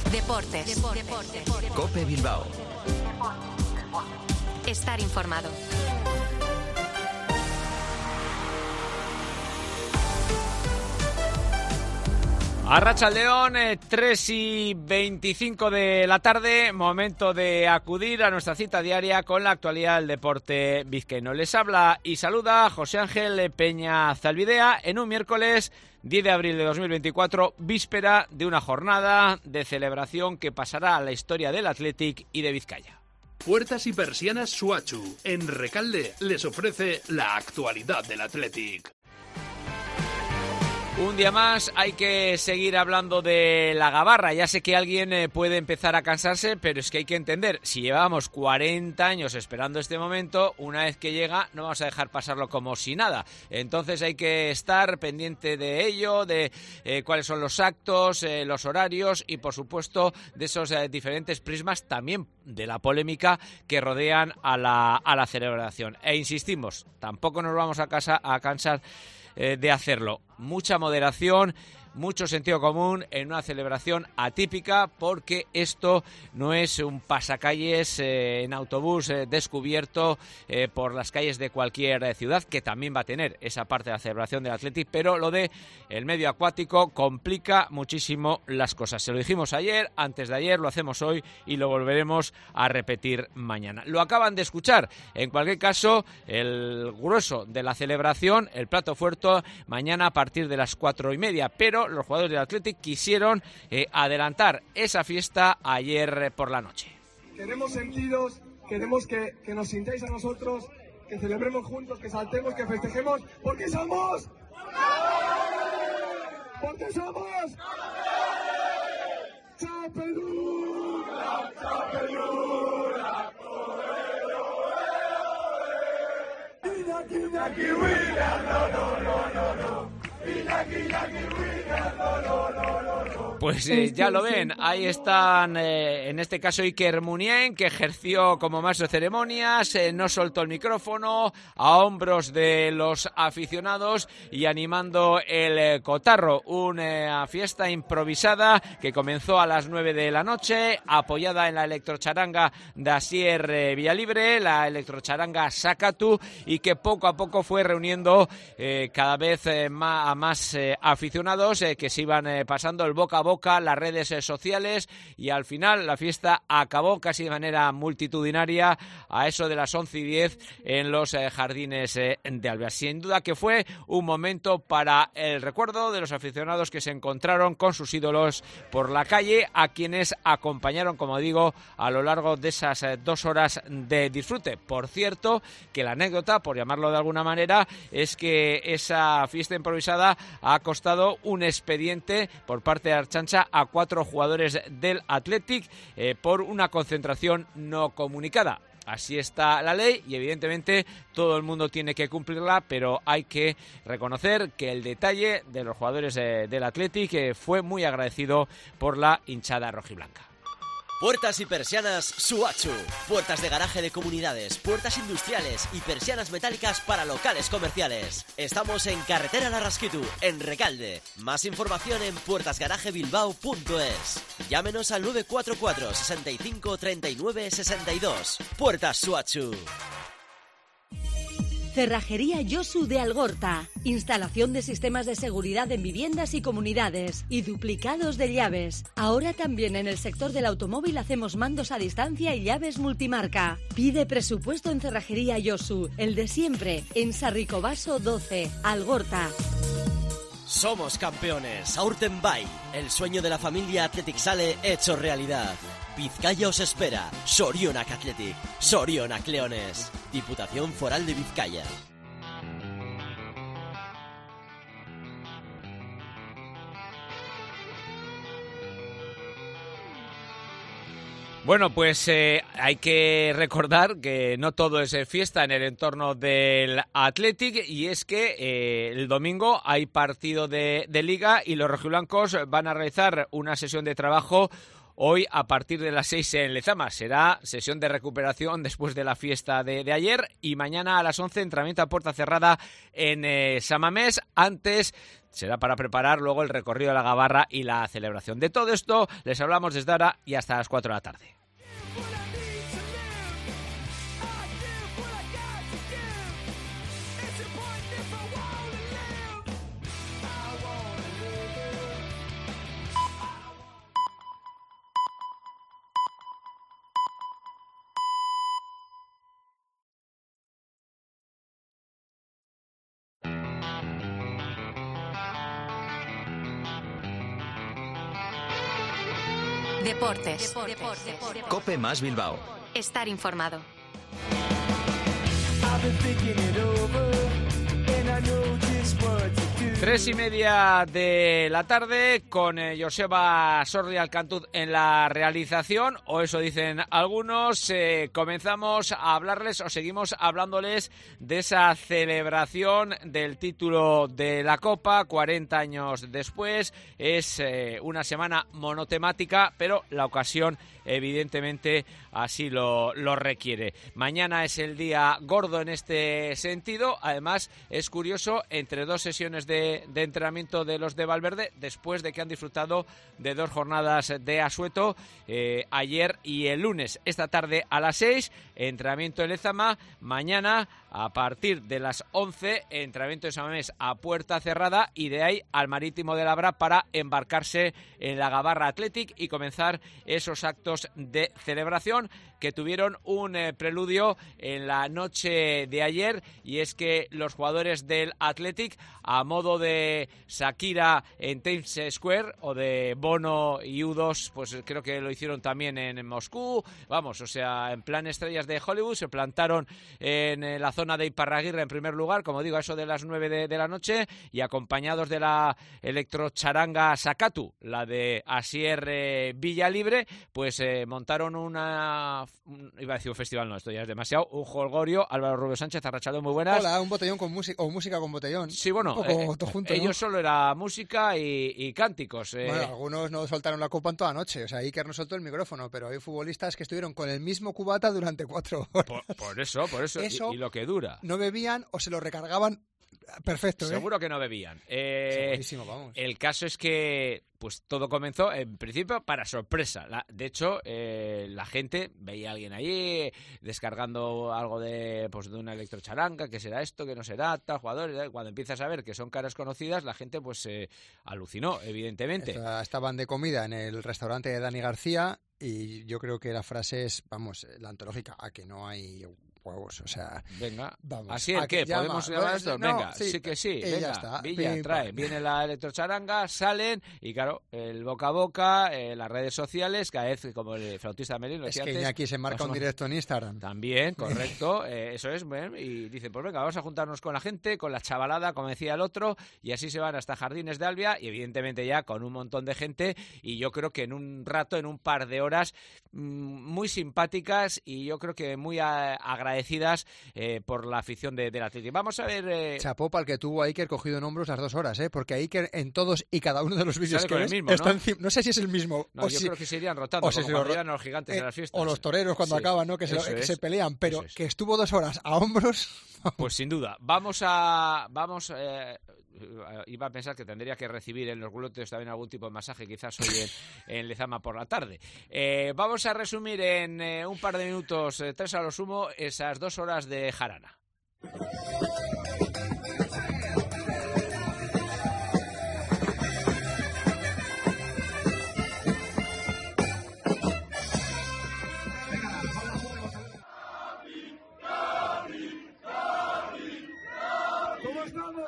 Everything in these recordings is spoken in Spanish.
Deportes. COPE Bilbao. Estar informado. Arratsaldeon, 3:25 de la tarde, momento de acudir a nuestra cita diaria con la actualidad del deporte vizcaíno. Les habla y saluda José Ángel Peña Zalbidea en un miércoles 10 de abril de 2024, víspera de una jornada de celebración que pasará a la historia del Athletic y de Vizcaya. Puertas y persianas Suachu, en Recalde, les ofrece la actualidad del Athletic. Un día más hay que seguir hablando de la gabarra. Ya sé que alguien puede empezar a cansarse, pero es que hay que entender, si llevamos 40 años esperando este momento, una vez que llega no vamos a dejar pasarlo como si nada. Entonces hay que estar pendiente de ello, de cuáles son los actos, los horarios y por supuesto de esos diferentes prismas, también de la polémica que rodean a la celebración. E insistimos, tampoco nos vamos a cansar de hacerlo. Mucha moderación, mucho sentido común en una celebración atípica, porque esto no es un pasacalles en autobús descubierto por las calles de cualquier ciudad, que también va a tener esa parte de la celebración del Athletic, pero lo de el medio acuático complica muchísimo las cosas. Se lo dijimos ayer, antes de ayer, lo hacemos hoy y lo volveremos a repetir mañana. Lo acaban de escuchar. En cualquier caso, el grueso de la celebración, el plato fuerte, mañana a partir de las 4:30, pero los jugadores del Athletic quisieron adelantar esa fiesta ayer por la noche. Queremos sentidos, queremos que nos sintáis a nosotros, que celebremos juntos, que saltemos, que festejemos, porque somos... ¡Porque somos! ¡Chapelura! ¡Chapelura! Pues ya lo ven, ahí están, en este caso Iker Muniain, que ejerció como maestro de ceremonias, no soltó el micrófono, a hombros de los aficionados y animando el cotarro. Una fiesta improvisada que comenzó a las 9 de la noche, apoyada en la electrocharanga de Asier Villalibre, la electrocharanga Sakatu, y que poco a poco fue reuniendo cada vez a más aficionados que se iban pasando el boca a boca, las redes sociales, y al final la fiesta acabó casi de manera multitudinaria a eso de las 11:10 en los jardines de Alvear. Sin duda que fue un momento para el recuerdo de los aficionados que se encontraron con sus ídolos por la calle, a quienes acompañaron, como digo, a lo largo de esas 2 horas de disfrute. Por cierto, que la anécdota, por llamarlo de alguna manera, es que esa fiesta improvisada ha costado un expediente por parte de Archancha a 4 jugadores del Athletic por una concentración no comunicada. Así está la ley y evidentemente todo el mundo tiene que cumplirla, pero hay que reconocer que el detalle de los jugadores del Athletic fue muy agradecido por la hinchada rojiblanca. Puertas y persianas Suachu. Puertas de garaje de comunidades, puertas industriales y persianas metálicas para locales comerciales. Estamos en Carretera Larrasquitu, en Recalde. Más información en puertasgarajebilbao.es. Llámenos al 944 65 39 62. Puertas Suachu. Cerrajería Josu de Algorta. Instalación de sistemas de seguridad en viviendas y comunidades y duplicados de llaves. Ahora también en el sector del automóvil hacemos mandos a distancia y llaves multimarca. Pide presupuesto en Cerrajería Josu, el de siempre, en Sarricobaso 12, Algorta. Somos campeones. Aurten Bay. El sueño de la familia Athletic Sale hecho realidad. Vizcaya os espera. Sorionak Athletic. Sorionak Leones. Diputación Foral de Vizcaya. Bueno, pues hay que recordar que no todo es fiesta en el entorno del Athletic, y es que el domingo hay partido de Liga y los rojiblancos van a realizar una sesión de trabajo hoy a partir de las 6 en Lezama. Será sesión de recuperación después de la fiesta de ayer, y mañana a las 11 entrenamiento a puerta cerrada en Samamés. Antes será para preparar luego el recorrido de la Gabarra y la celebración. De todo esto les hablamos desde ahora y hasta las 4 de la tarde. Deportes. Cope más Bilbao. Estar informado. 3:30 de la tarde con Joseba Sordi Alcantuz en la realización, o eso dicen algunos. Comenzamos a hablarles, o seguimos hablándoles de esa celebración del título de la Copa 40 años después. Es una semana monotemática, pero la ocasión evidentemente así lo requiere. Mañana es el día gordo en este sentido. Además, es curioso, entre dos sesiones de entrenamiento de los de Valverde, después de que han disfrutado de 2 jornadas de asueto, ayer y el lunes. Esta tarde a las 6, entrenamiento en Lezama. Mañana, a partir de las 11, entrenamiento en Samamés a puerta cerrada, y de ahí al Marítimo de Labra para embarcarse en la Gabarra Athletic y comenzar esos actos de celebración que tuvieron un preludio en la noche de ayer, y es que los jugadores del Athletic, a modo de Shakira en Times Square o de Bono y U2, pues creo que lo hicieron también en Moscú, vamos, o sea, en plan estrellas de Hollywood, se plantaron en la zona de Iparraguirre en primer lugar, como digo, a eso de las 9 de la noche, y acompañados de la electrocharanga Sakatu, la de Asier Villalibre, pues montaron iba a decir un festival, no, esto ya es demasiado, un jolgorio. Álvaro Rubio Sánchez, arrachado, muy buenas. Hola, un botellón con música, o música con botellón. Sí, bueno, todo junto, ellos ¿no? solo era música y cánticos. Bueno, algunos no soltaron la copa en toda noche, o sea, Iker no soltó el micrófono, pero hay futbolistas que estuvieron con el mismo cubata durante 4 horas. Por eso, y lo que dura. No bebían o se lo recargaban. Perfecto, Seguro que no bebían. Segurísimo, vamos. El caso es que pues todo comenzó, en principio, para sorpresa. De hecho, la gente veía a alguien allí descargando algo de una electrocharanga, que será esto, que no será, tal, jugadores. Cuando empiezas a ver que son caras conocidas, la gente pues alucinó, evidentemente. Estaban de comida en el restaurante de Dani García, y yo creo que la frase es, vamos, la antológica, a que no hay huevos, o sea... Venga, vamos, así es que ¿podemos llamar esto? No, venga, sí que sí, venga, ya está. Villa, trae, viene la electrocharanga, salen, y claro, el boca a boca, las redes sociales, cada vez, como el flautista Melín lo decía antes... Es que Iñaki se marca un directo en Instagram. También, correcto, eso es, y dicen, pues venga, vamos a juntarnos con la gente, con la chavalada, como decía el otro, y así se van hasta Jardines de Albia, y evidentemente ya con un montón de gente, y yo creo que en un rato, en un par de horas, muy simpáticas, y yo creo que muy agradecidas por la afición del Atlético. Vamos a ver... Chapó para el que tuvo a Iker cogido en hombros las 2 horas, porque a Iker en todos y cada uno de los vídeos que ves mismo, está encima. No sé si es el mismo. No, yo creo que se irían rotando, o como cuando eran los gigantes de las fiestas. O los toreros cuando acaban, ¿no? Que se pelean, pero que estuvo 2 horas a hombros... Pues sin duda. Iba a pensar que tendría que recibir en los glúteos también algún tipo de masaje, quizás hoy en Lezama por la tarde. Vamos a resumir en un par de minutos, 3 a lo sumo, esas 2 horas de jarana. ¿Cómo estamos?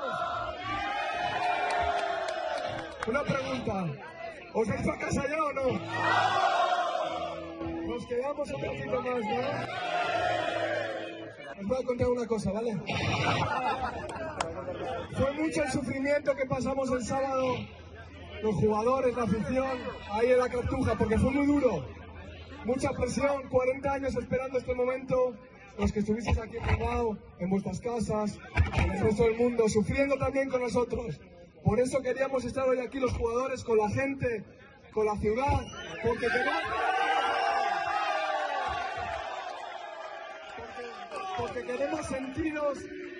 Una pregunta. ¿Os vais a casa ya o no? Nos quedamos un poquito más, ¿no? Os voy a contar una cosa, ¿vale? Fue mucho el sufrimiento que pasamos el sábado, los jugadores, la afición, ahí en la Cartuja, porque fue muy duro. Mucha presión, 40 años esperando este momento. Los que estuvisteis aquí en Bilbao, en vuestras casas, en el resto del mundo, sufriendo también con nosotros. Por eso queríamos estar hoy aquí los jugadores, con la gente, con la ciudad, porque queremos sentiros.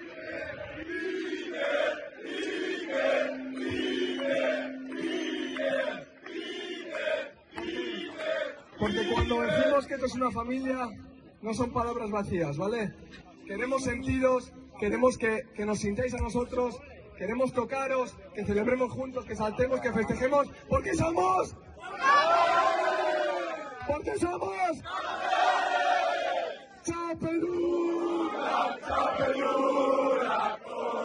Porque cuando decimos que esto es una familia, no son palabras vacías, ¿vale? Queremos sentiros, queremos que nos sintáis a nosotros, queremos tocaros, que celebremos juntos, que saltemos, que festejemos, porque somos... ¡Porque somos! ¡Chapelura! ¡Chapelura!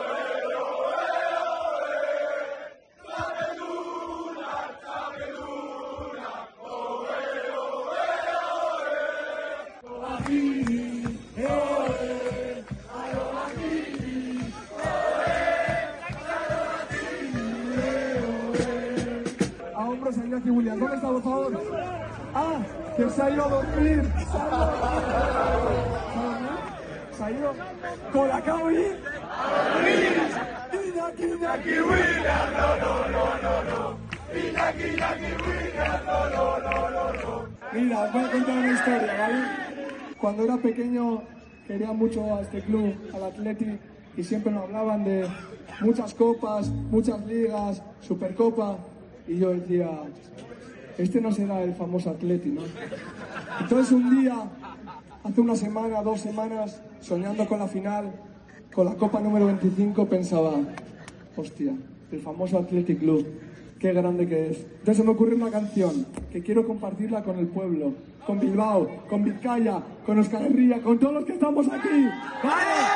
A Iñaki Williams, ¿dónde está, por favor? ¡Ah! ¡Que se ha ido a dormir! ¿Se ha ido? ¡Colacao y! ¡Iñaki Williams! ¡No, no, no, no, no! ¡Iñaki Williams! ¡No, no, no, no, no! Mira, os voy a contar una historia, ¿vale? Cuando era pequeño quería mucho a este club, al Athletic, y siempre nos hablaban de muchas copas, muchas ligas, Supercopa, y yo decía, este no será el famoso Athletic, ¿no? Entonces un día, hace una semana, 2 semanas, soñando con la final, con la Copa número 25, pensaba, hostia, el famoso Athletic Club, qué grande que es. Entonces se me ocurrió una canción que quiero compartirla con el pueblo, con Bilbao, con Vizcaya, con Euskal Herria, con todos los que estamos aquí. ¡Vale!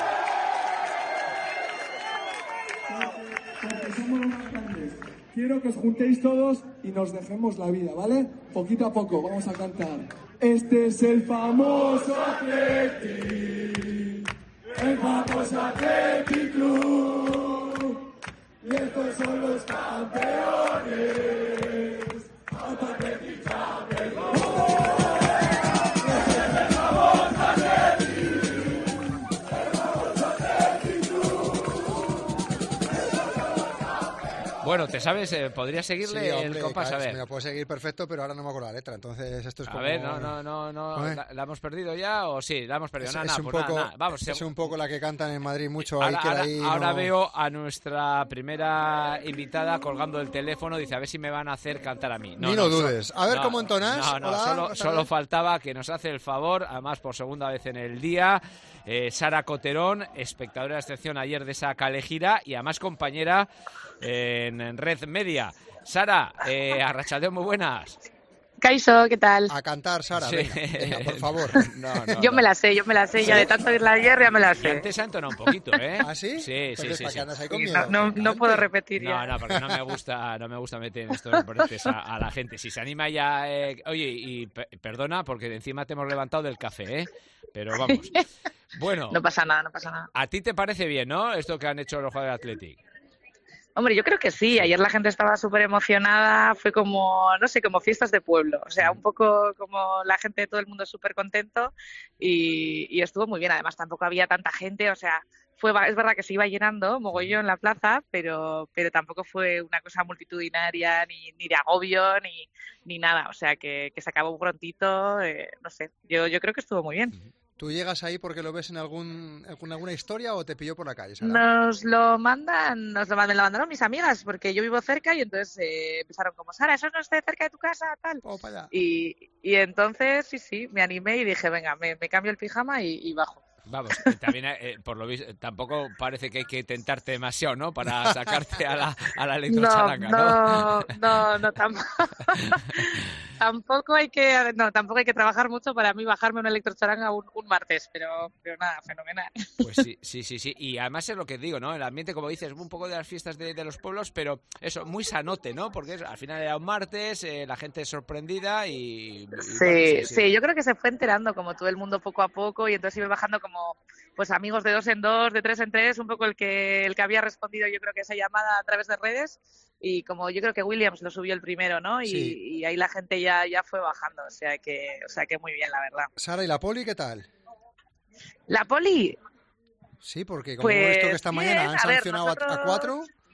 Porque somos los más grandes. Quiero que os juntéis todos y nos dejemos la vida, ¿vale? Poquito a poco, vamos a cantar. Este es el famoso Athletic, el famoso Athletic Club, y estos son los campeones, Athletic Champions. Bueno, ¿te sabes? ¿Podrías seguirle Sí, hombre, el compás? claro, A ver. me lo puedo seguir perfecto, pero ahora no me acuerdo la letra. Entonces esto es como... A ver, no. ¿Eh? ¿La hemos perdido ya o sí? La hemos perdido. Es un poco la que cantan en Madrid mucho. Ahora veo a nuestra primera invitada colgando el teléfono. Dice, a ver si me van a hacer cantar a mí. Ni lo dudes. A ver cómo entonas. No, solo faltaba que nos hace el favor, además por segunda vez en el día, Sara Coterón, espectadora de excepción ayer de esa Calejira y además compañera en Red Media. Sara, arratsaldeon, muy buenas. Kaixo, ¿qué tal? A cantar, Sara, Sí. venga, por favor. Yo me la sé, ¿Sí? Ya de tanto irla ayer ya me la Y sé. antes ha entonado un poquito, ¿eh? ¿Ah, sí? Sí. ¿Para qué andas ahí con miedo? No puedo repetir ya. No, porque no me gusta meter en estos reportes a la gente. Si se anima ya... oye, y perdona, porque encima te hemos levantado del café, ¿eh? Pero vamos. Bueno. No pasa nada. ¿A ti te parece bien, no? Esto que han hecho los jugadores de Athletic. Hombre, yo creo que sí. Ayer la gente estaba súper emocionada. Fue como, no sé, como fiestas de pueblo. O sea, un poco como la gente, todo el mundo súper contento y estuvo muy bien. Además, tampoco había tanta gente. O sea, es verdad que se iba llenando mogollón la plaza, pero tampoco fue una cosa multitudinaria, ni de agobio, ni nada. O sea, que se acabó prontito. No sé, yo creo que estuvo muy bien. ¿Tú llegas ahí porque lo ves en alguna historia o te pilló por la calle, Sara? Me lo mandaron mis amigas, porque yo vivo cerca y entonces empezaron como, Sara, ¿eso no está cerca de tu casa? Tal. Oh, para allá. Y entonces, sí, me animé y dije, venga, me cambio el pijama y bajo. Vamos, también por lo visto tampoco parece que hay que tentarte demasiado, ¿no? Para sacarte a la electrocharanga, ¿no? Tampoco hay que trabajar mucho para mí bajarme una electrocharanga un martes, pero nada, fenomenal. Pues sí. Y además es lo que digo, ¿no? El ambiente, como dices, un poco de las fiestas de los pueblos, pero eso, muy sanote, ¿no? Porque al final era un martes, la gente sorprendida y Sí, yo creo que se fue enterando como todo el mundo poco a poco y entonces iba bajando como pues amigos de 2 en 2, de 3 en 3, un poco el que había respondido yo creo que esa llamada a través de redes y como yo creo que Williams lo subió el primero, ¿no? Y ahí la gente ya fue bajando, o sea que muy bien, la verdad. Sara, ¿y la poli qué tal? ¿La poli? Sí, porque como pues, he visto que esta bien, mañana han sancionado a 4.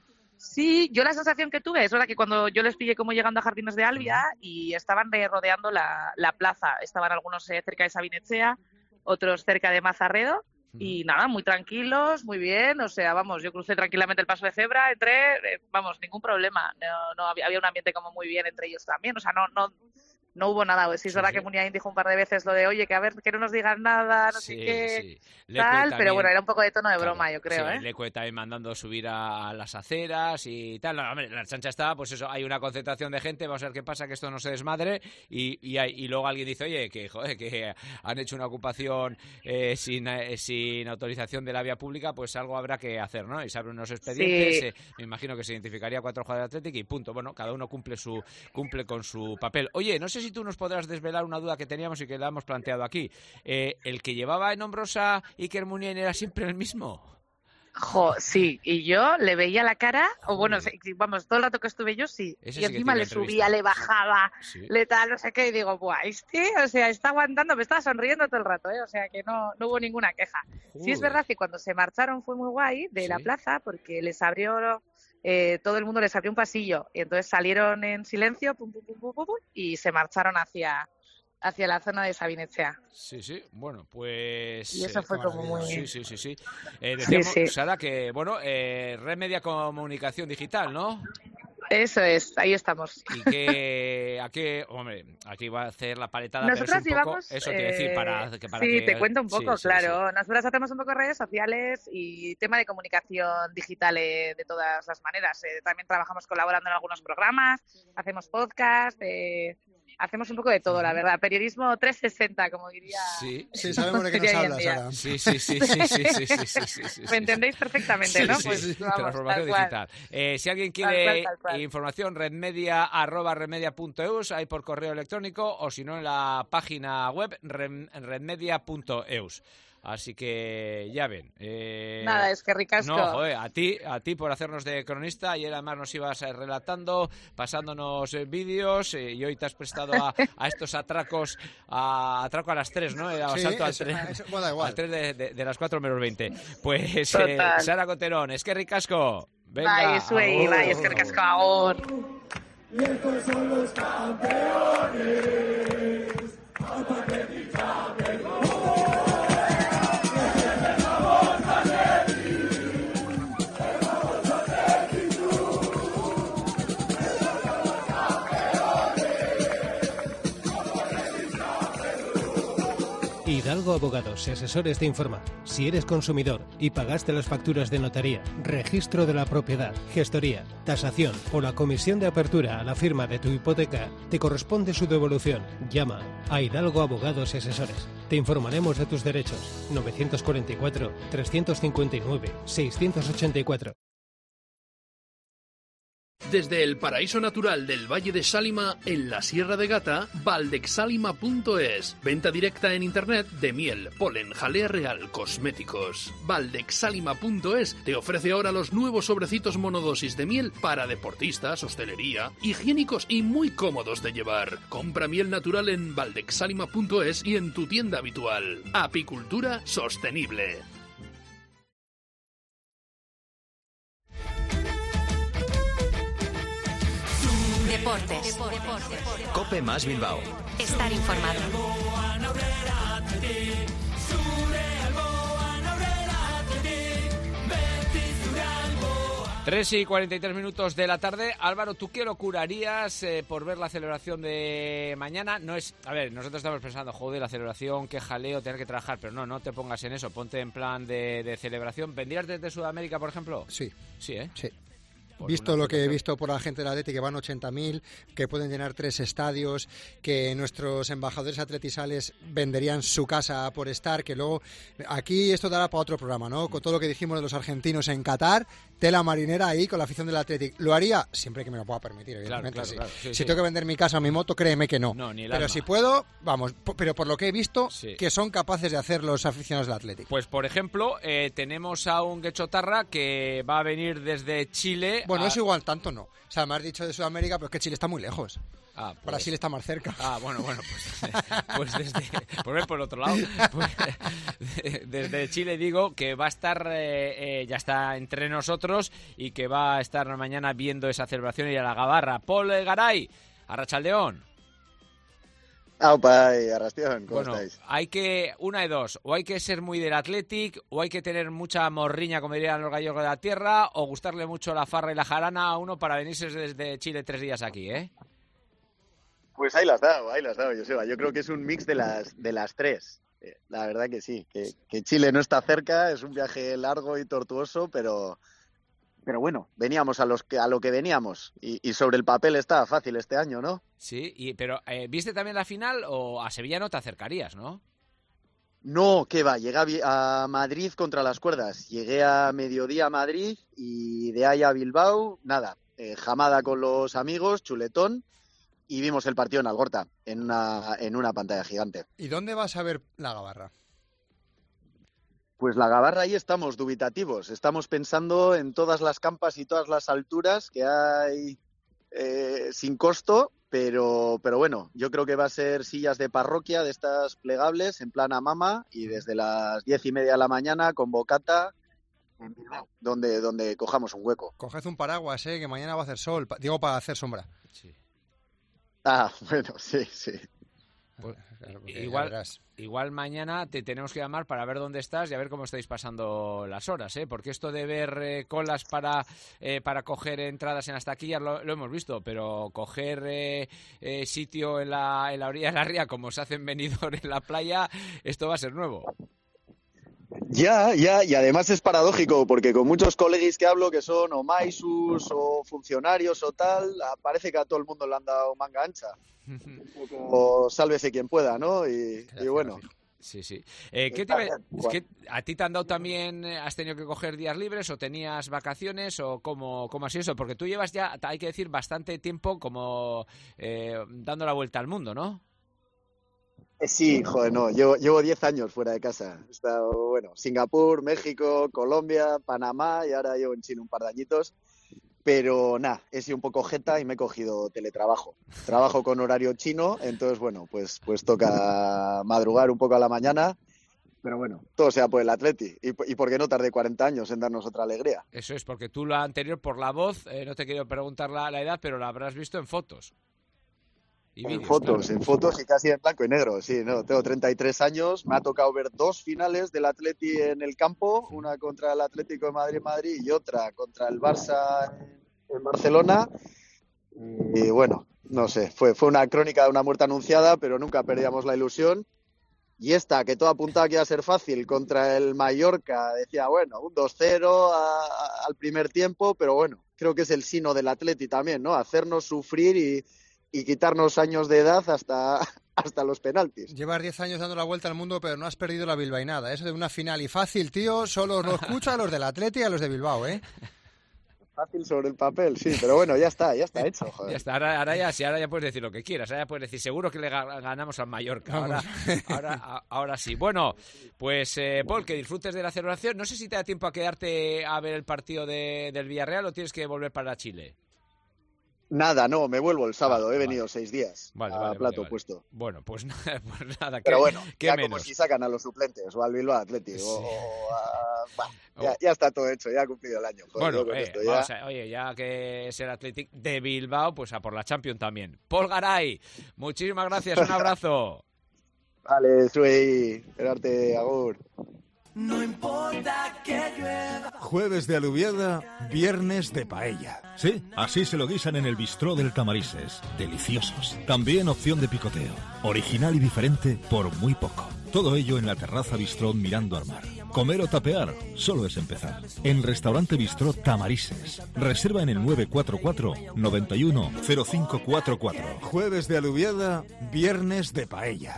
Sí, yo la sensación que tuve es verdad que cuando yo les pillé como llegando a Jardines de Albia y estaban rodeando la plaza, estaban algunos cerca de Sabinetxea, otros cerca de Mazarredo y nada, muy tranquilos, muy bien, o sea, vamos, yo crucé tranquilamente el paso de cebra, entré, vamos, ningún problema, no había un ambiente como muy bien entre ellos también, o sea, no hubo nada. Pues sí, es verdad que Muniain dijo un par de veces lo de, oye, que a ver, que no nos digan nada, no sé qué, tal, pero bueno, era un poco de tono de broma, yo creo, sí, Leque también mandando subir a las aceras y tal. No, hombre, la chancha está, pues eso, hay una concentración de gente, vamos a ver qué pasa, que esto no se desmadre, y luego alguien dice, oye, que joder, que han hecho una ocupación sin autorización de la vía pública, pues algo habrá que hacer, ¿no? Y se abren unos expedientes, me imagino que se identificaría 4 jugadores de Athletic y punto. Bueno, cada uno cumple con su papel. Oye, no sé si tú nos podrás desvelar una duda que teníamos y que la hemos planteado aquí. ¿El que llevaba en hombros a Iker Muniain era siempre el mismo? Sí, y yo le veía la cara, o bueno, vamos, todo el rato que estuve yo, sí. Ese y sí encima le subía, le bajaba, le tal, no sé qué, y digo, buah, o sea, está aguantando, me estaba sonriendo todo el rato, o sea, que no hubo ninguna queja. Sí, es verdad que cuando se marcharon fue muy guay de la plaza, porque les abrió... todo el mundo les abrió un pasillo y entonces salieron en silencio pum, y se marcharon hacia la zona de Sabinetxea. Sí, bueno, pues... Y eso fue como muy... Sí. Decíamos, Sara, que, bueno, Red Media Comunicación Digital, ¿no? Eso es, ahí estamos. Y que aquí va a hacer la paletada, nosotras pero es un poco, llevamos, eso quiere decir, para sí, que... te cuento un poco, claro. Sí. Nosotras hacemos un poco redes sociales y tema de comunicación digital de todas las maneras. También trabajamos colaborando en algunos programas, hacemos podcast, hacemos un poco de todo, la verdad. Periodismo 360, como diría. Sí, sabemos de qué nos hablas, Sara. Sí. Me entendéis perfectamente, ¿no? Pues vamos, transformación digital. Si alguien quiere tal cual. Información, redmedia@redmedia.eus, ahí por correo electrónico, o si no en la página web redmedia.eus. Así que ya ven. Nada, es que ricasco. No, joder, a ti por hacernos de cronista. Ayer además nos ibas relatando, pasándonos vídeos, y hoy te has prestado a estos atracos, atraco a las 3, ¿no? Asalto al 3, bueno, igual. Al 3 de las 4 menos 20. Pues Sara Coterón, es que ricasco. Venga, es que ricasco ahora. Y estos son los campeones. Hidalgo Abogados y Asesores te informa. Si eres consumidor y pagaste las facturas de notaría, registro de la propiedad, gestoría, tasación o la comisión de apertura a la firma de tu hipoteca, te corresponde su devolución. Llama a Hidalgo Abogados y Asesores. Te informaremos de tus derechos. 944 359 684. Desde el paraíso natural del Valle de Sálima, en la Sierra de Gata, valdexsalima.es. Venta directa en internet de miel, polen, jalea real, cosméticos. Valdexsalima.es te ofrece ahora los nuevos sobrecitos monodosis de miel para deportistas, hostelería, higiénicos y muy cómodos de llevar. Compra miel natural en valdexsalima.es y en tu tienda habitual. Apicultura sostenible. Deportes. Cope más Bilbao. Estar informado. 3:43 de la tarde. Álvaro, ¿tú qué locura harías por ver la celebración de mañana? No es, a ver, nosotros estamos pensando, joder, la celebración, qué jaleo, tener que trabajar, pero no te pongas en eso, ponte en plan de celebración. ¿Vendrías desde Sudamérica, por ejemplo? Sí. Sí, ¿eh? Sí. Visto lo que he visto por la gente del Atleti, que van 80.000, que pueden llenar 3 estadios, que nuestros embajadores atletisales venderían su casa por estar, que luego aquí esto dará para otro programa, ¿no? Con todo lo que dijimos de los argentinos en Qatar, tela marinera ahí con la afición del Athletic. ¿Lo haría? Siempre que me lo pueda permitir, evidentemente. Claro, sí. Si tengo que vender mi casa, mi moto, créeme que no. Pero si puedo, vamos, pero por lo que he visto, que son capaces de hacer los aficionados del Athletic. Pues, por ejemplo, tenemos a un Guechotarra que va a venir desde Chile Bueno, eso igual tanto no. O sea, me has dicho de Sudamérica, pero es que Chile está muy lejos. Pues, Brasil está más cerca. Bueno, pues por ver por el otro lado, pues, desde Chile digo que va a estar, ya está entre nosotros y que va a estar mañana viendo esa celebración y a la gabarra. Paul Garay, Arratsaldeon. Aupa, Arrastión, ¿cómo estáis? Hay que, una de dos, o hay que ser muy del Athletic, o hay que tener mucha morriña, como dirían los gallegos de la tierra, o gustarle mucho la farra y la jarana a uno para venirse desde Chile 3 días aquí, ¿eh? Pues ahí las has dado, Joseba. Yo creo que es un mix de las tres. La verdad que sí, que Chile no está cerca, es un viaje largo y tortuoso, pero bueno, veníamos a lo que veníamos y sobre el papel está fácil este año, ¿no? Sí, pero ¿viste también la final o a Sevilla no te acercarías, no? No, ¿qué va? Llegué a Madrid contra las cuerdas. Llegué a mediodía a Madrid y de ahí a Bilbao, nada, jamada con los amigos, chuletón, y vimos el partido en Algorta, en una pantalla gigante. ¿Y dónde vas a ver la gabarra? Pues la gabarra ahí estamos dubitativos. Estamos pensando en todas las campas y todas las alturas que hay sin costo, pero bueno, yo creo que va a ser sillas de parroquia de estas plegables en plan Amama y desde las 10:30 de la mañana con bocata en Bilbao, donde cojamos un hueco. Coged un paraguas, que mañana va a hacer sol, digo para hacer sombra. Sí. Bueno, sí. Pues, igual mañana te tenemos que llamar para ver dónde estás y a ver cómo estáis pasando las horas, porque esto de ver colas para coger entradas en las taquillas lo hemos visto, pero coger sitio en la orilla de la ría como se hace en Benidorm en la playa, esto va a ser nuevo. Ya, y además es paradójico, porque con muchos colegis que hablo que son o maisus o funcionarios o tal, parece que a todo el mundo le han dado manga ancha. O sálvese quien pueda, ¿no? Y bueno. Sí. ¿Que a ti te han dado también, has tenido que coger días libres o tenías vacaciones o cómo ha sido eso? Porque tú llevas ya, hay que decir, bastante tiempo como dando la vuelta al mundo, ¿no? Sí, joder, no, llevo 10 años fuera de casa. He estado, Singapur, México, Colombia, Panamá y ahora llevo en Chile un par de añitos. Pero nada, he sido un poco jeta y me he cogido teletrabajo. Trabajo con horario chino, entonces, pues toca madrugar un poco a la mañana. Pero bueno, todo sea por el Atleti y porque no tardé 40 años en darnos otra alegría. Eso es, porque tú la anterior, por la voz, no te quiero preguntar la edad, pero la habrás visto en fotos. En fotos y casi en blanco y negro, sí, no, tengo 33 años, me ha tocado ver 2 finales del Atleti en el campo, una contra el Atlético de Madrid y otra contra el Barça en Barcelona, y bueno, no sé, fue una crónica de una muerte anunciada, pero nunca perdíamos la ilusión, y esta, que todo apuntaba que iba a ser fácil, contra el Mallorca, decía, un 2-0 al primer tiempo, pero bueno, creo que es el sino del Atleti también, ¿no? Hacernos sufrir y quitarnos años de edad hasta los penaltis. Llevas 10 años dando la vuelta al mundo, pero no has perdido la bilbainada. Eso de una final y fácil, tío, solo lo escucho a los del Atleti y a los de Bilbao, ¿eh? Fácil sobre el papel, sí, pero bueno, ya está hecho, joder. Ya está, ahora ya puedes decir lo que quieras, ahora ya puedes decir, seguro que le ganamos al Mallorca, ahora sí. Bueno, pues Paul, que disfrutes de la celebración. No sé si te da tiempo a quedarte a ver el partido del Villarreal o tienes que volver para Chile. Nada, no, me vuelvo el sábado, he venido 6 días plato puesto. Bueno, pues nada. Pero bueno, ya menos. Como si sacan a los suplentes, o al Bilbao Athletic, ya está todo hecho, ya ha cumplido el año. Joder, bueno, ya que es el Athletic de Bilbao, pues a por la Champions también. Paul Garay, muchísimas gracias, un abrazo. Vale, Sui, esperarte, agur. No importa que llueva. Jueves de alubiada, viernes de paella. Sí, así se lo guisan en el bistró del Tamarises. Deliciosos. También opción de picoteo. Original y diferente por muy poco. Todo ello en la terraza bistró mirando al mar. Comer o tapear, solo es empezar. En Restaurante Bistró Tamarises. Reserva en el 944 91 0544. Jueves de alubiada, viernes de paella.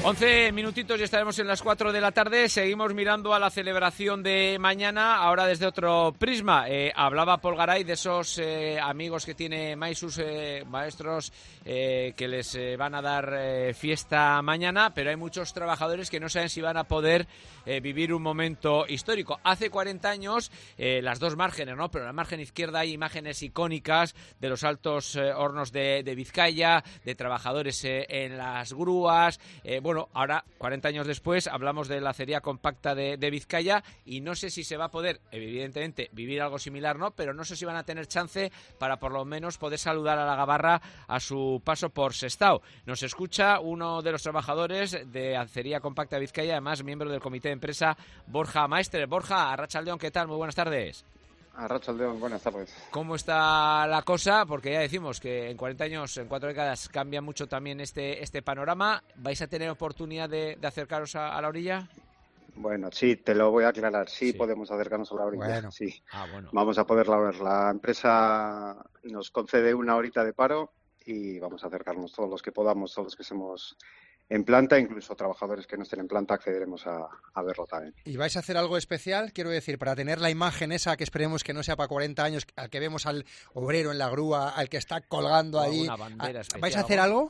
11 minutitos y estaremos en las 4 de la tarde. Seguimos mirando a la celebración de mañana, ahora desde otro prisma. Hablaba Paul Garay de esos amigos que tiene sus maestros que les van a dar fiesta mañana, pero hay muchos trabajadores que no saben si van a poder vivir un momento histórico. Hace 40 años, las dos márgenes, ¿no? Pero en la margen izquierda hay imágenes icónicas de los altos hornos de Vizcaya, de trabajadores en las grúas. Bueno, ahora, 40 años después, hablamos de la acería compacta de Vizcaya y no sé si se va a poder, evidentemente, vivir algo similar, ¿no? Pero no sé si van a tener chance para por lo menos poder saludar a la gabarra a su paso por Sestao. Nos escucha uno de los trabajadores de acería compacta de Vizcaya, además miembro del comité de empresa, Borja Maestre. Borja, Arratsaldeon, ¿qué tal? Muy buenas tardes. Arratsaldeon, buenas tardes. ¿Cómo está la cosa? Porque ya decimos que en 40 años, en 4 décadas, cambia mucho también este panorama. ¿Vais a tener oportunidad de acercaros a la orilla? Bueno, sí, te lo voy a aclarar. Sí, podemos acercarnos a la orilla. Bueno. Sí. Bueno. Vamos a poderla ver. La empresa nos concede una horita de paro y vamos a acercarnos todos los que podamos, todos los que somos en planta, incluso trabajadores que no estén en planta, accederemos a verlo también. ¿Y vais a hacer algo especial? Quiero decir, para tener la imagen esa que esperemos que no sea para 40 años, al que vemos al obrero en la grúa, al que está colgando ahí. Una bandera especial, ¿Vais a hacer algo?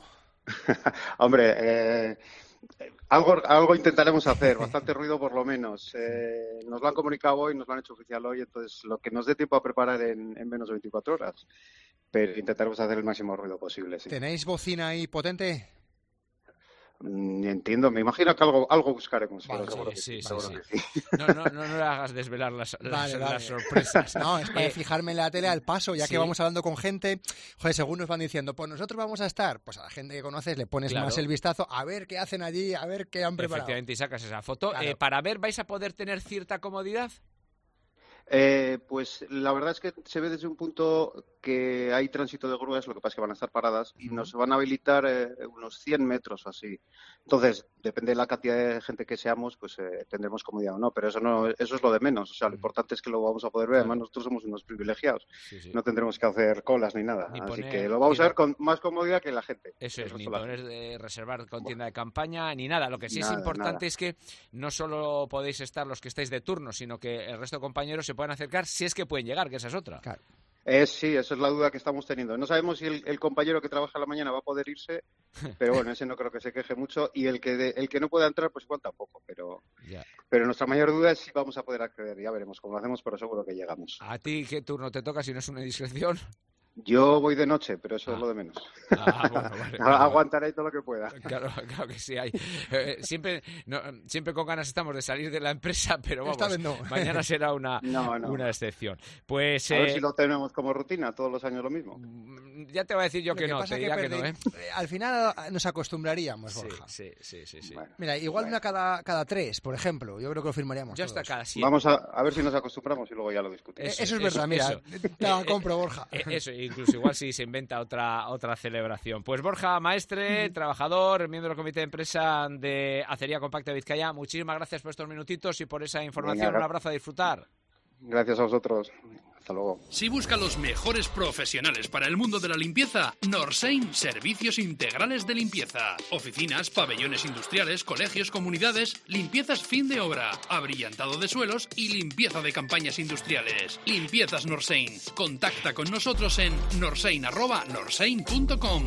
Hombre, algo intentaremos hacer, bastante ruido por lo menos. Nos lo han comunicado hoy, nos lo han hecho oficial hoy, entonces lo que nos dé tiempo a preparar en menos de 24 horas. Pero intentaremos hacer el máximo ruido posible, sí. ¿Tenéis bocina ahí potente? Entiendo, me imagino que algo buscaremos. Vale, pero seguro sí. que sí. No le hagas desvelar las sorpresas. No, es para fijarme en la tele al paso, ya sí. que vamos hablando con gente, joder, según nos van diciendo, pues nosotros vamos a estar, pues a la gente que conoces le pones más el vistazo, a ver qué hacen allí, a ver qué han preparado. Efectivamente, y sacas esa foto. Claro. Para ver, ¿vais a poder tener cierta comodidad? Pues la verdad es que se ve desde un punto que hay tránsito de grúas, lo que pasa es que van a estar paradas y nos van a habilitar unos 100 metros o así. Entonces, depende de la cantidad de gente que seamos, pues tendremos comodidad o no, pero eso es lo de menos. O sea, lo importante es que lo vamos a poder ver. Además, nosotros somos unos privilegiados. Sí. No tendremos que hacer colas ni nada. Así que lo vamos a ver con más comodidad que la gente. Eso es, ni poder reservar con tienda de campaña ni nada. Lo que sí es importante es que no solo podéis estar los que estáis de turno, sino que el resto de compañeros se pueden acercar si es que pueden llegar, que esa es otra. Claro. Sí, esa es la duda que estamos teniendo. No sabemos si el compañero que trabaja a la mañana va a poder irse, pero bueno, ese no creo que se queje mucho. Y el que no pueda entrar, pues igual tampoco. Pero nuestra mayor duda es si vamos a poder acceder. Ya veremos cómo lo hacemos, pero seguro que llegamos. ¿A ti qué turno te toca si no es una indiscreción? Yo voy de noche, pero eso es lo de menos. Bueno, vale. Aguantaré todo lo que pueda. Claro que sí hay. Siempre con ganas estamos de salir de la empresa, pero vamos, mañana será una excepción. Pues, a ver si lo tenemos como rutina, todos los años lo mismo. Ya te voy a decir yo que no, te dirá que no, ¿eh? Al final nos acostumbraríamos, Borja. Sí. Bueno. Mira, igual una cada 3, por ejemplo. Yo creo que lo firmaríamos Yo todos. hasta cada 7. Vamos a ver si nos acostumbramos y luego ya lo discutimos. Eso es verdad, mira. Te la compro, Borja. Eso, incluso igual si se inventa otra celebración. Pues Borja Maestre, trabajador, miembro del comité de empresa de Acería Compacta de Vizcaya, muchísimas gracias por estos minutitos y por esa información. Un abrazo, a disfrutar. Gracias a vosotros. Hasta luego. Si busca los mejores profesionales para el mundo de la limpieza, Norsein Servicios Integrales de Limpieza. Oficinas, pabellones industriales, colegios, comunidades, limpiezas fin de obra, abrillantado de suelos y limpieza de campañas industriales. Limpiezas Norsein. Contacta con nosotros en norsein@norsein.com.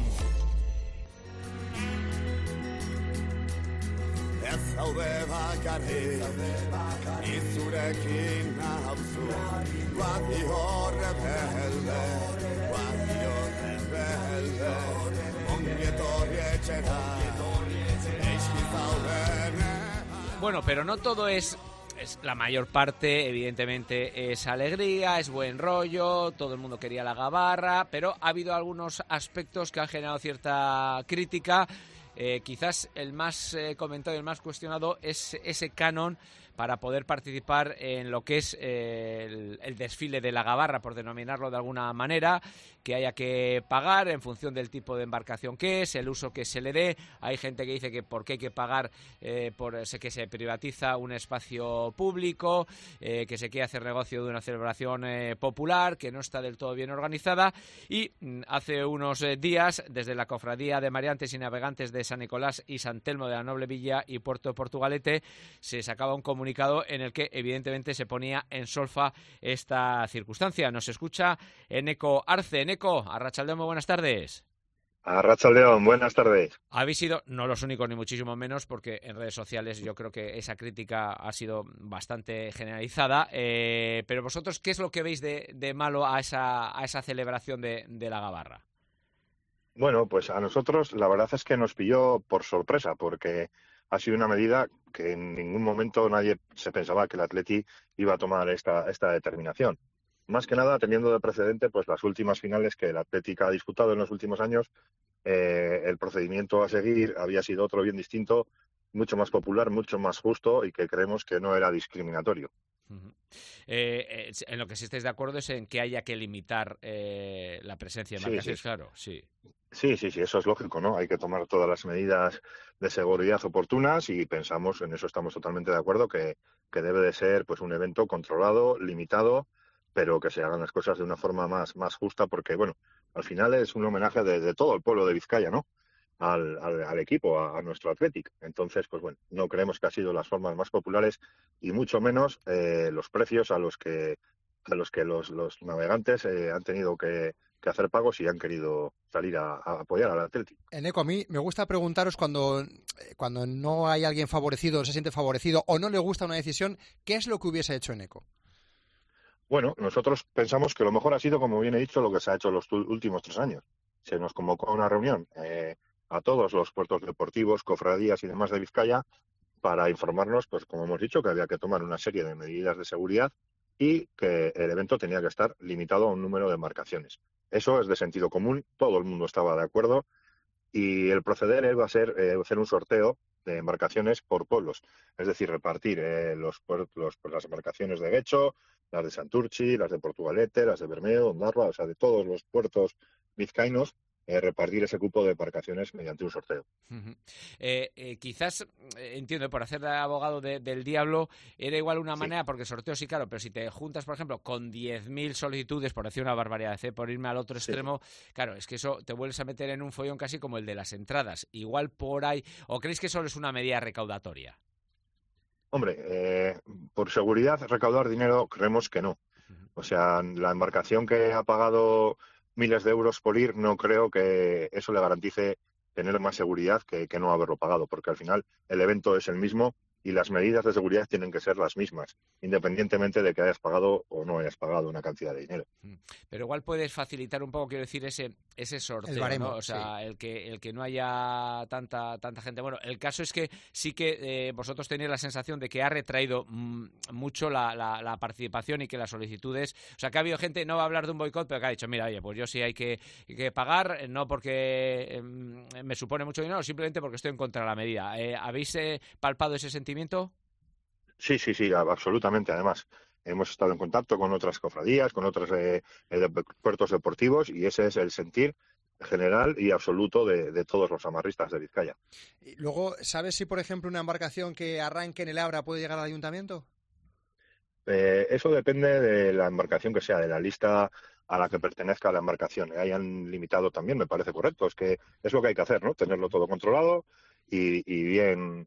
Bueno, pero no todo es la mayor parte, evidentemente, es alegría, es buen rollo, todo el mundo quería la gabarra, pero ha habido algunos aspectos que han generado cierta crítica. Quizás el más comentado y el más cuestionado es ese canon para poder participar en lo que es el desfile de la gabarra, por denominarlo de alguna manera, que haya que pagar en función del tipo de embarcación que es, el uso que se le dé. Hay gente que dice que por qué hay que pagar por que se privatiza un espacio público, que se quiere hacer negocio de una celebración popular, que no está del todo bien organizada. Y hace unos días, desde la Cofradía de Mareantes y Navegantes de de San Nicolás y San Telmo de la Noble Villa y Puerto de Portugalete, se sacaba un comunicado en el que evidentemente se ponía en solfa esta circunstancia. Nos escucha Eneco Arce. Eneco, arratsaldeon, muy buenas tardes. Arratsaldeon, buenas tardes. Habéis sido no los únicos ni muchísimo menos, porque en redes sociales yo creo que esa crítica ha sido bastante generalizada, pero vosotros, ¿qué es lo que veis de malo a esa celebración de la Gabarra? Bueno, pues a nosotros la verdad es que nos pilló por sorpresa, porque ha sido una medida que en ningún momento nadie se pensaba que el Atleti iba a tomar esta determinación. Más que nada teniendo de precedente pues las últimas finales que el Atlético ha disputado en los últimos años, el procedimiento a seguir había sido otro bien distinto, mucho más popular, mucho más justo y que creemos que no era discriminatorio. En lo que sí estáis de acuerdo es en que haya que limitar la presencia de marcaciones, claro, sí. Sí, eso es lógico, ¿no? Hay que tomar todas las medidas de seguridad oportunas y pensamos, en eso estamos totalmente de acuerdo, que debe de ser pues un evento controlado, limitado, pero que se hagan las cosas de una forma más justa, porque, bueno, al final es un homenaje de todo el pueblo de Vizcaya, ¿no? Al equipo, a nuestro Athletic. Entonces, pues bueno, no creemos que ha sido las formas más populares y mucho menos los precios a los que los navegantes han tenido que hacer pagos y han querido salir a apoyar al Athletic. Eneco, a mí me gusta preguntaros cuando no hay alguien favorecido, se siente favorecido o no le gusta una decisión, ¿qué es lo que hubiese hecho Eneco? Bueno, nosotros pensamos que lo mejor ha sido, como bien he dicho, lo que se ha hecho los últimos 3 años. Se nos convocó a una reunión a todos los puertos deportivos, cofradías y demás de Vizcaya para informarnos, pues como hemos dicho, que había que tomar una serie de medidas de seguridad y que el evento tenía que estar limitado a un número de embarcaciones. Eso es de sentido común, todo el mundo estaba de acuerdo y el proceder va a ser hacer un sorteo de embarcaciones por pueblos, es decir, repartir las embarcaciones de Guecho, las de Santurchi, las de Portugalete, las de Bermeo, Ondarroa, o sea, de todos los puertos vizcaínos, repartir ese cupo de embarcaciones mediante un sorteo. Quizás, entiendo, por hacer de abogado del diablo, era igual una manera, porque sorteo sí, claro, pero si te juntas, por ejemplo, con 10.000 solicitudes, por decir una barbaridad, por irme al otro extremo, claro, es que eso te vuelves a meter en un follón casi como el de las entradas. Igual por ahí, ¿o creéis que solo es una medida recaudatoria? Hombre, por seguridad, recaudar dinero, creemos que no. O sea, la embarcación que ha pagado miles de euros por ir, no creo que eso le garantice tener más seguridad que no haberlo pagado, porque al final el evento es el mismo y las medidas de seguridad tienen que ser las mismas, independientemente de que hayas pagado o no hayas pagado una cantidad de dinero. Pero igual puedes facilitar un poco, quiero decir, ese sorteo, el baremo, ¿no? O sea, sí. el que no haya tanta gente. Bueno, el caso es que sí que vosotros tenéis la sensación de que ha retraído mucho la participación y que las solicitudes, o sea, que ha habido gente, no va a hablar de un boicot, pero que ha dicho, mira, oye, pues yo sí hay que pagar, no porque me supone mucho dinero, simplemente porque estoy en contra de la medida. ¿Habéis palpado ese sentimiento? Sí, absolutamente. Además, hemos estado en contacto con otras cofradías, con otros puertos deportivos y ese es el sentir general y absoluto de todos los amarristas de Vizcaya. Y luego, ¿sabes si, por ejemplo, una embarcación que arranque en el Abra puede llegar al ayuntamiento? Eso depende de la embarcación que sea, de la lista a la que pertenezca la embarcación. Hayan limitado también, me parece correcto. Es que es lo que hay que hacer, ¿no? Tenerlo todo controlado y bien,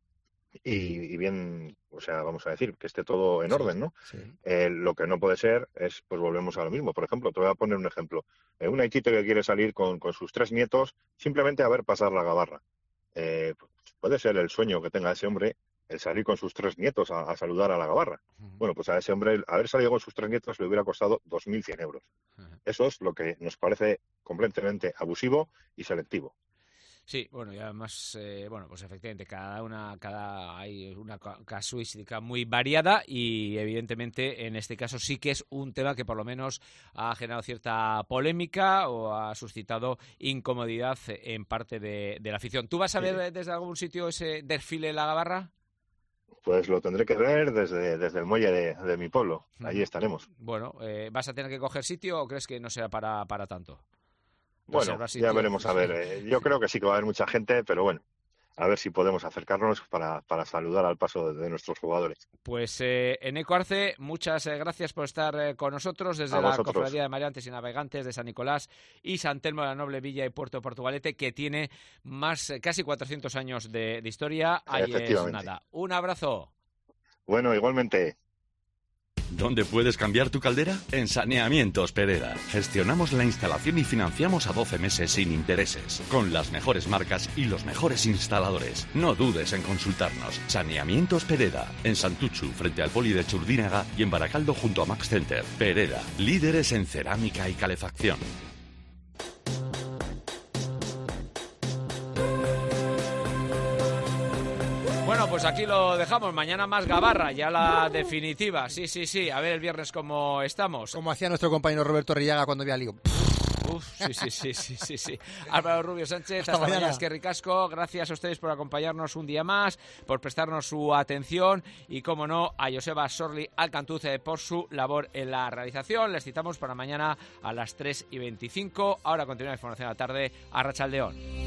o sea, vamos a decir, que esté todo en orden, ¿no? Sí. Lo que no puede ser es, pues volvemos a lo mismo. Por ejemplo, te voy a poner un ejemplo. Un haitite que quiere salir con sus 3 nietos, simplemente a ver pasar la Gabarra. Puede ser el sueño que tenga ese hombre, el salir con sus 3 nietos a saludar a la Gabarra. Bueno, pues a ese hombre, haber salido con sus 3 nietos le hubiera costado 2.100 euros. Eso es lo que nos parece completamente abusivo y selectivo. Sí, bueno, y además, pues efectivamente, hay una casuística muy variada y evidentemente en este caso sí que es un tema que por lo menos ha generado cierta polémica o ha suscitado incomodidad en parte de la afición. ¿Tú vas a ver desde algún sitio ese desfile de la Gabarra? Pues lo tendré que ver desde el muelle de mi pueblo. Allí estaremos. Bueno, ¿vas a tener que coger sitio o crees que no será para tanto? Bueno, ya veremos a ver. Yo creo que sí que va a haber mucha gente, pero bueno, a ver si podemos acercarnos para saludar al paso de nuestros jugadores. Pues Eneco Arce, muchas gracias por estar con nosotros desde la Cofradía de Mareantes y Navegantes de San Nicolás y San Telmo de la Noble Villa y Puerto de Portugalete, que tiene casi 400 años de historia. Ahí es nada. Un abrazo. Bueno, igualmente. ¿Dónde puedes cambiar tu caldera? En Saneamientos Pereda. Gestionamos la instalación y financiamos a 12 meses sin intereses, con las mejores marcas y los mejores instaladores. No dudes en consultarnos. Saneamientos Pereda, en Santuchu, frente al Poli de Churdínaga, y en Baracaldo, junto a Max Center. Pereda, líderes en cerámica y calefacción. Bueno, pues aquí lo dejamos. Mañana más Gabarra, ya la definitiva. Sí. A ver el viernes cómo estamos. Como hacía nuestro compañero Roberto Rillaga cuando había lío. Sí. Álvaro Rubio Sánchez, hasta mañana. Es que ricasco. Gracias a ustedes por acompañarnos un día más, por prestarnos su atención y, como no, a Joseba Sorli Alcantuce por su labor en la realización. Les citamos para mañana a las 3:25. Ahora continúa la información de la tarde. Arratsaldeón.